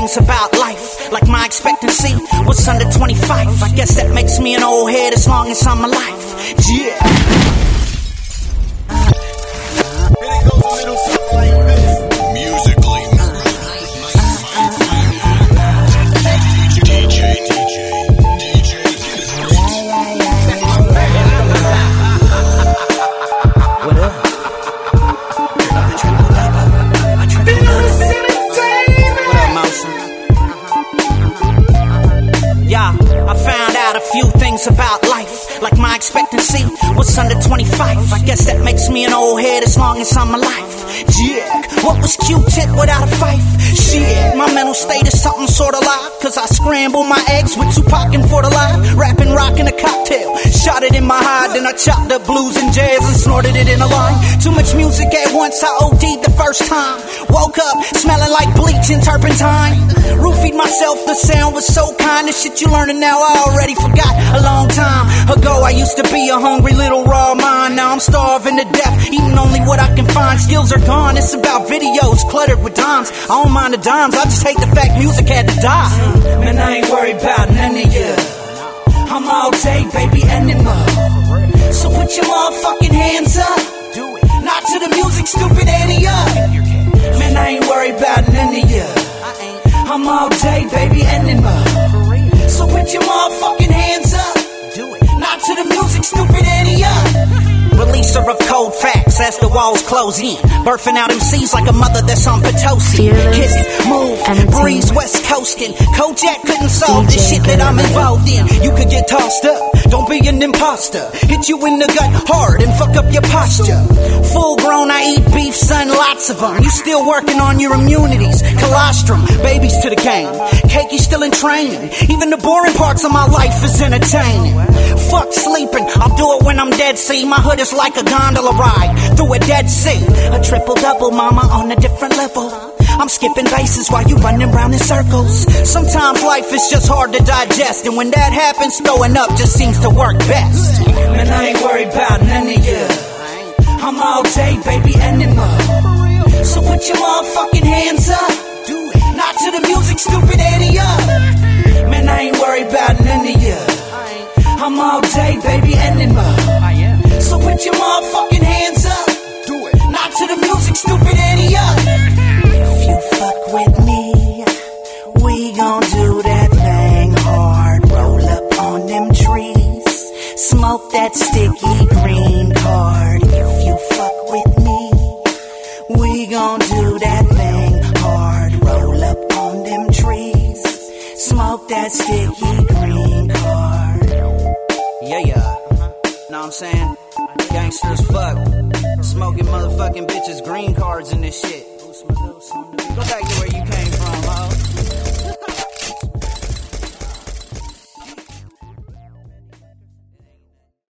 things about life, like my expectancy was under 25. I guess that makes me an old head as long as I'm alive. Yeah. And it goes a little something like this. Musically. What up? Yeah, I found out a few things about life, like my expectancy was under 25. I guess that makes me an old head as long as I'm alive. Yeah, what was Q-Tip without a fife? Shit, my mental state is something sort of live, cause I scramble my eggs with Tupac and for the live, rapping, rockin' a cocktail, shot it in my hide, then I chopped up blues and jazz and snorted it in a line. Too much music at once, I OD'd the first time. Woke up smelling like bleach and turpentine. Roofied myself, the sound was so kind. The shit you learning now I already forgot a long time ago. I used to be a hungry little raw mind. Now I'm starving to death, eating only what I can find. Skills are gone, it's about videos cluttered with dimes. I don't mind the dimes, I just hate the fact music had to die. Man, I ain't worried about none of you. I'm all day, baby, enema. So put your motherfucking hands up. Do it. Not to the music, stupid idiot. Man, I ain't worried about none of you. I'm all day, baby, enema. So put your motherfucking hands up. Do it. Not to the music, stupid idiot. Releaser of cold facts as the walls close in. Birthing out MCs like a mother that's on Potosi. Kiss, move, breeze, west coastin'. Kojak couldn't solve the shit that I'm involved in. You could get tossed up, don't be an imposter. Hit you in the gut hard and fuck up your posture. Full grown, I eat beef, son, lots of them. You still working on your immunities. Colostrum, babies to the game. Cakey still in training. Even the boring parts of my life is entertaining. Fuck sleeping, I'll do it when I'm dead, see. My hood is like a gondola ride through a Dead Sea. A triple-double, mama, on a different level. I'm skipping bases while you running round in circles. Sometimes life is just hard to digest, and when that happens, throwing up just seems to work best. Man, I ain't worried about none of you. I'm all day, baby, enema. So put your motherfucking hands up. Do it. Not to the music, stupid idiot. Man, I ain't worried about none of you. I'm all day, baby, enema. So put your motherfucking hands up. Do it. Not to the music, stupid idiot. If you fuck with me, we gon' do that thing hard. Roll up on them trees, smoke that sticky green card. If you fuck with me, we gon' do that thing hard. Roll up on them trees, smoke that sticky green card. Yeah. Know what I'm saying? Gangster as fuck. Smoking motherfucking bitches green cards and this shit. Go back